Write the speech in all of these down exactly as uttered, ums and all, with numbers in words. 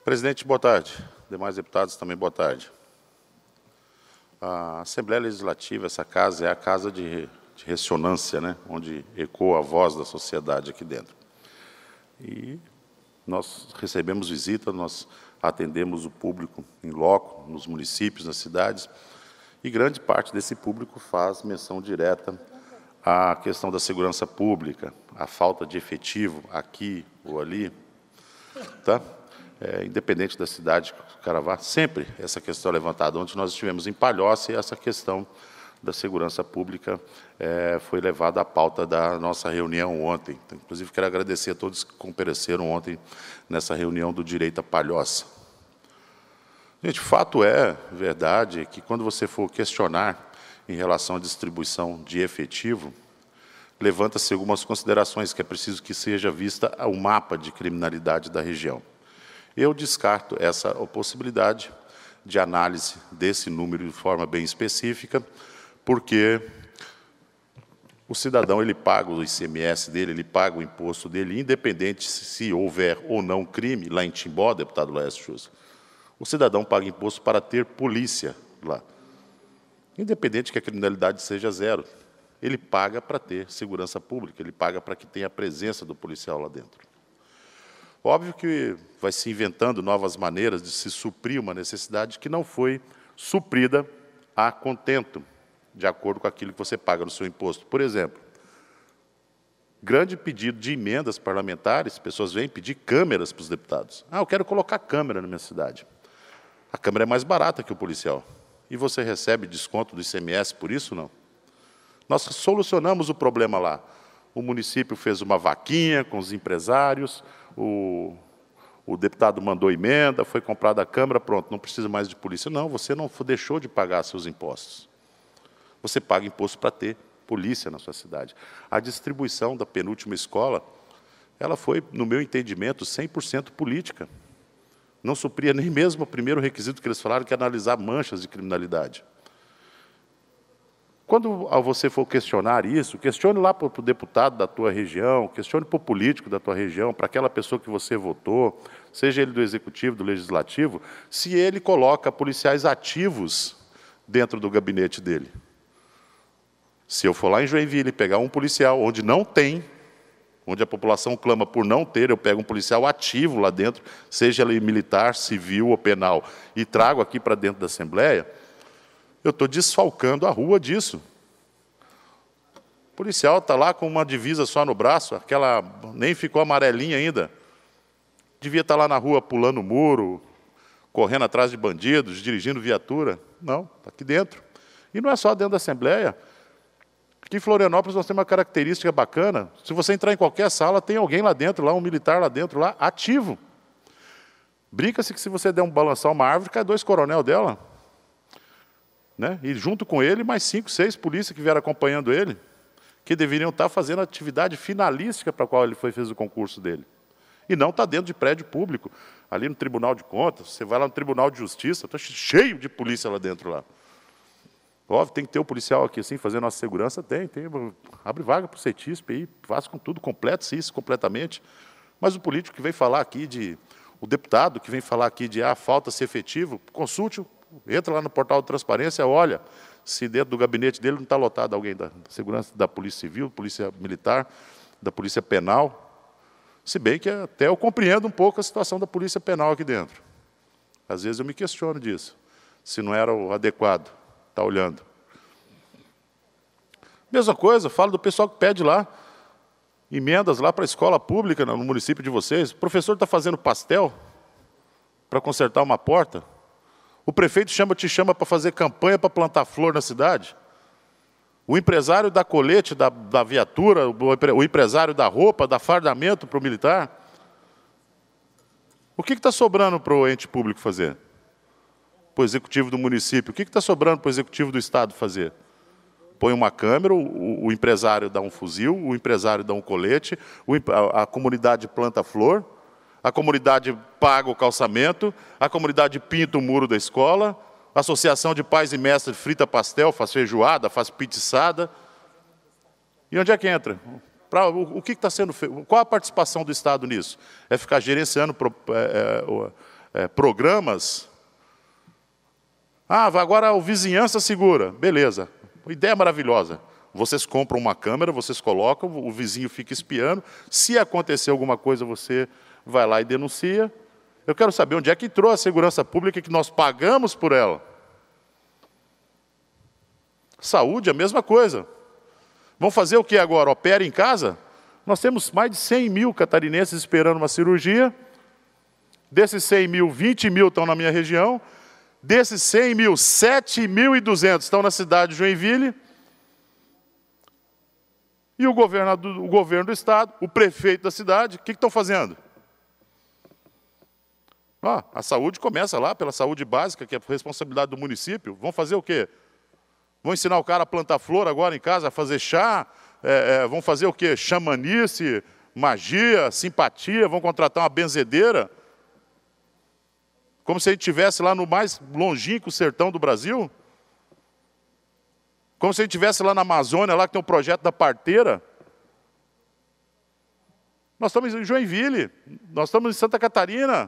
Presidente, boa tarde. Demais deputados, também boa tarde. A Assembleia Legislativa, essa casa, é a casa de, de ressonância, né, onde ecoa a voz da sociedade aqui dentro. E nós recebemos visita, nós atendemos o público em loco, nos municípios, nas cidades, e grande parte desse público faz menção direta à questão da segurança pública, à falta de efetivo aqui ou ali, tá? É, independente da cidade que o cara vá, sempre essa questão é levantada. Ontem nós estivemos em Palhoça e essa questão da segurança pública é, foi levada à pauta da nossa reunião ontem. Então, inclusive, quero agradecer a todos que compareceram ontem nessa reunião do Direito à Palhoça. Gente, fato é, verdade, que quando você for questionar em relação à distribuição de efetivo, levanta-se algumas considerações que é preciso que seja vista o mapa de criminalidade da região. Eu descarto essa possibilidade de análise desse número de forma bem específica, porque o cidadão ele paga o I C M S dele, ele paga o imposto dele, independente se houver ou não crime, lá em Timbó, deputado Laércio Schuss, o cidadão paga imposto para ter polícia lá. Independente que a criminalidade seja zero, ele paga para ter segurança pública, ele paga para que tenha a presença do policial lá dentro. Óbvio que vai se inventando novas maneiras de se suprir uma necessidade que não foi suprida a contento, de acordo com aquilo que você paga no seu imposto. Por exemplo, grande pedido de emendas parlamentares, pessoas vêm pedir câmeras para os deputados. Ah, eu quero colocar câmera na minha cidade. A câmera é mais barata que o policial. E você recebe desconto do I C M S por isso, não? Nós solucionamos o problema lá. O município fez uma vaquinha com os empresários, o, o deputado mandou emenda, foi comprada a câmera, pronto, não precisa mais de polícia. Não, você não deixou de pagar seus impostos. Você paga imposto para ter polícia na sua cidade. A distribuição da penúltima escola, ela foi, no meu entendimento, cem por cento política. Não supria nem mesmo o primeiro requisito que eles falaram, que é analisar manchas de criminalidade. Quando você for questionar isso, questione lá para o deputado da tua região, questione para o político da tua região, para aquela pessoa que você votou, seja ele do Executivo, do Legislativo, se ele coloca policiais ativos dentro do gabinete dele. Se eu for lá em Joinville e pegar um policial onde não tem, onde a população clama por não ter, eu pego um policial ativo lá dentro, seja ele militar, civil ou penal, e trago aqui para dentro da Assembleia, eu estou desfalcando a rua disso. O policial está lá com uma divisa só no braço, aquela nem ficou amarelinha ainda. Devia estar lá na rua pulando muro, correndo atrás de bandidos, dirigindo viatura. Não, está aqui dentro. E não é só dentro da Assembleia. Aqui em Florianópolis nós temos uma característica bacana. Se você entrar em qualquer sala, tem alguém lá dentro, lá, um militar lá dentro, lá, ativo. Brinca-se que se você der um balançar uma árvore, cai dois coronel dela. Né? E junto com ele, mais cinco, seis polícias que vieram acompanhando ele, que deveriam estar fazendo a atividade finalística para a qual ele foi, fez o concurso dele. E não está dentro de prédio público, ali no Tribunal de Contas, você vai lá no Tribunal de Justiça, está cheio de polícia lá dentro. Lá. Óbvio, tem que ter o policial aqui assim, fazendo nossa segurança, tem, tem, abre vaga para o CETISP aí, faz com tudo, completa-se isso completamente. Mas o político que vem falar aqui de, o deputado que vem falar aqui de, ah, falta-se efetivo, consulte, entra lá no portal de transparência, olha, se dentro do gabinete dele não está lotado alguém da segurança da Polícia Civil, Polícia Militar, da Polícia Penal, se bem que até eu compreendo um pouco a situação da Polícia Penal aqui dentro. Às vezes eu me questiono disso, se não era o adequado, está olhando. Mesma coisa, falo do pessoal que pede lá, emendas lá para a escola pública no município de vocês, o professor está fazendo pastel para consertar uma porta, o prefeito chama, te chama para fazer campanha para plantar flor na cidade. O empresário dá colete da, da viatura, o empresário dá roupa, dá fardamento para o militar. O que está sobrando para o ente público fazer? Para o executivo do município? O que está sobrando para o executivo do estado fazer? Põe uma câmera, o, o empresário dá um fuzil, o empresário dá um colete, o, a, a comunidade planta flor, a comunidade paga o calçamento, a comunidade pinta o muro da escola, a associação de pais e mestres frita pastel, faz feijoada, faz pizzaçada. E onde é que entra? Pra, o, o que está sendo feito? Qual a participação do Estado nisso? É ficar gerenciando pro, é, é, programas. Ah, agora o Vizinhança Segura. Beleza, ideia maravilhosa. Vocês compram uma câmera, vocês colocam, o vizinho fica espiando. Se acontecer alguma coisa, você vai lá e denuncia. Eu quero saber onde é que entrou a segurança pública que nós pagamos por ela. Saúde, a mesma coisa. Vão fazer o que agora? Opera em casa? Nós temos mais de cem mil catarinenses esperando uma cirurgia. Desses cem mil, vinte mil estão na minha região. Desses cem mil, sete mil e duzentos estão na cidade de Joinville. E o governador, o governo do estado, o prefeito da cidade, o que, que estão fazendo? Ah, a saúde começa lá pela saúde básica, que é responsabilidade do município. Vão fazer o quê? Vão ensinar o cara a plantar flor agora em casa, a fazer chá? É, é, vão fazer o quê? Xamanice, magia, simpatia, vão contratar uma benzedeira? Como se a gente estivesse lá no mais longínquo sertão do Brasil? Como se a gente estivesse lá na Amazônia, lá que tem o projeto da parteira? Nós estamos em Joinville, nós estamos em Santa Catarina,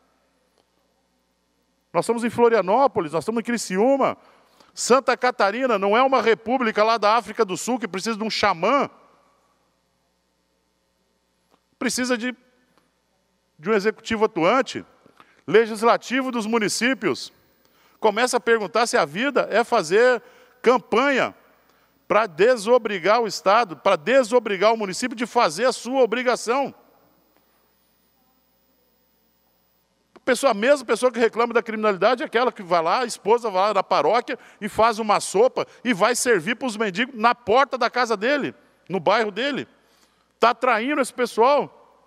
nós estamos em Florianópolis, nós estamos em Criciúma. Santa Catarina não é uma república lá da África do Sul que precisa de um xamã. Precisa de, de um executivo atuante, legislativo dos municípios. Começa a perguntar se a vida é fazer campanha para desobrigar o Estado, para desobrigar o município de fazer a sua obrigação. Pessoa, a mesma pessoa que reclama da criminalidade é aquela que vai lá, a esposa vai lá na paróquia e faz uma sopa e vai servir para os mendigos na porta da casa dele, no bairro dele. Está atraindo esse pessoal.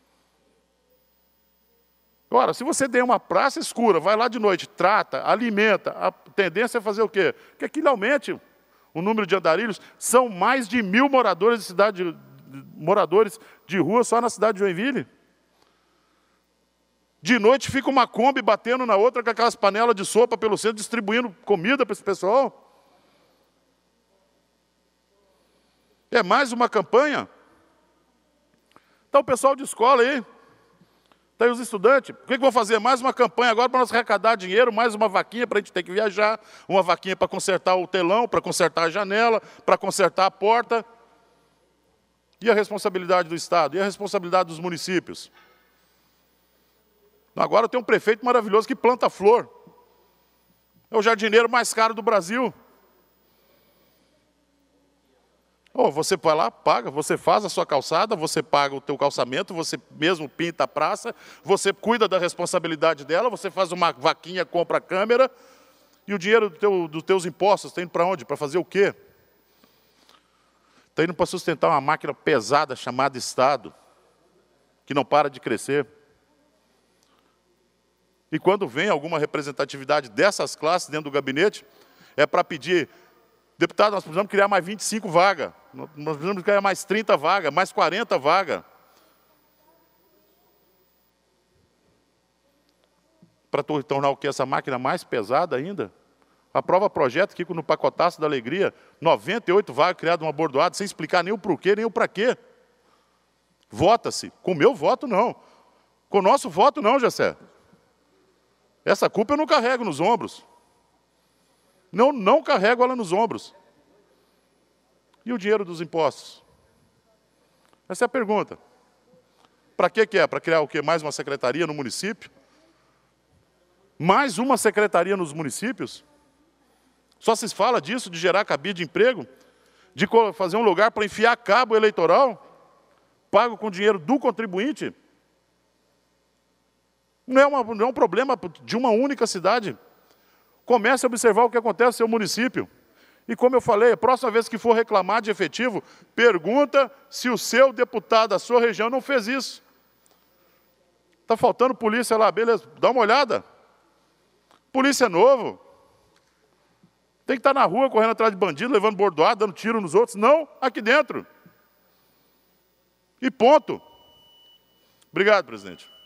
Agora, se você tem uma praça escura, vai lá de noite, trata, alimenta, a tendência é fazer o quê? Que aquilo aumente o número de andarilhos. São mais de mil moradores de cidade, moradores de rua só na cidade de Joinville. De noite fica uma Kombi batendo na outra com aquelas panelas de sopa pelo centro, distribuindo comida para esse pessoal. É mais uma campanha? Então o pessoal de escola aí, está aí os estudantes, o que, que vão fazer? Mais uma campanha agora para nós arrecadar dinheiro, mais uma vaquinha para a gente ter que viajar, uma vaquinha para consertar o telão, para consertar a janela, para consertar a porta. E a responsabilidade do Estado? E a responsabilidade dos municípios? Agora tem um prefeito maravilhoso que planta flor. É o jardineiro mais caro do Brasil. Oh, você vai lá, paga, você faz a sua calçada, você paga o teu calçamento, você mesmo pinta a praça, você cuida da responsabilidade dela, você faz uma vaquinha, compra a câmera, e o dinheiro do teu, dos teus impostos está indo para onde? Para fazer o quê? Está indo para sustentar uma máquina pesada chamada Estado, que não para de crescer. E quando vem alguma representatividade dessas classes dentro do gabinete, é para pedir, deputado, nós precisamos criar mais vinte e cinco vagas, nós precisamos criar mais trinta vagas, mais quarenta vagas. Para tornar o que? Essa máquina mais pesada ainda? Aprova projeto aqui no pacotaço da alegria, noventa e oito vagas criadas uma bordoada, sem explicar nem o porquê, nem o para quê. Vota-se. Com o meu voto, não. Com o nosso voto, não, Gessé. Essa culpa eu não carrego nos ombros. Não, não carrego ela nos ombros. E o dinheiro dos impostos? Essa é a pergunta. Para que que é? Para criar o quê? Mais uma secretaria no município? Mais uma secretaria nos municípios? Só se fala disso, de gerar cabide de emprego? De fazer um lugar para enfiar cabo eleitoral? Pago com dinheiro do contribuinte? Não é, uma, não é um problema de uma única cidade. Comece a observar o que acontece no seu município. E como eu falei, a próxima vez que for reclamar de efetivo, pergunta se o seu deputado da sua região não fez isso. Está faltando polícia lá, beleza, dá uma olhada. Polícia novo. Tem que estar na rua correndo atrás de bandido, levando bordoada, dando tiro nos outros. Não, aqui dentro. E ponto. Obrigado, presidente.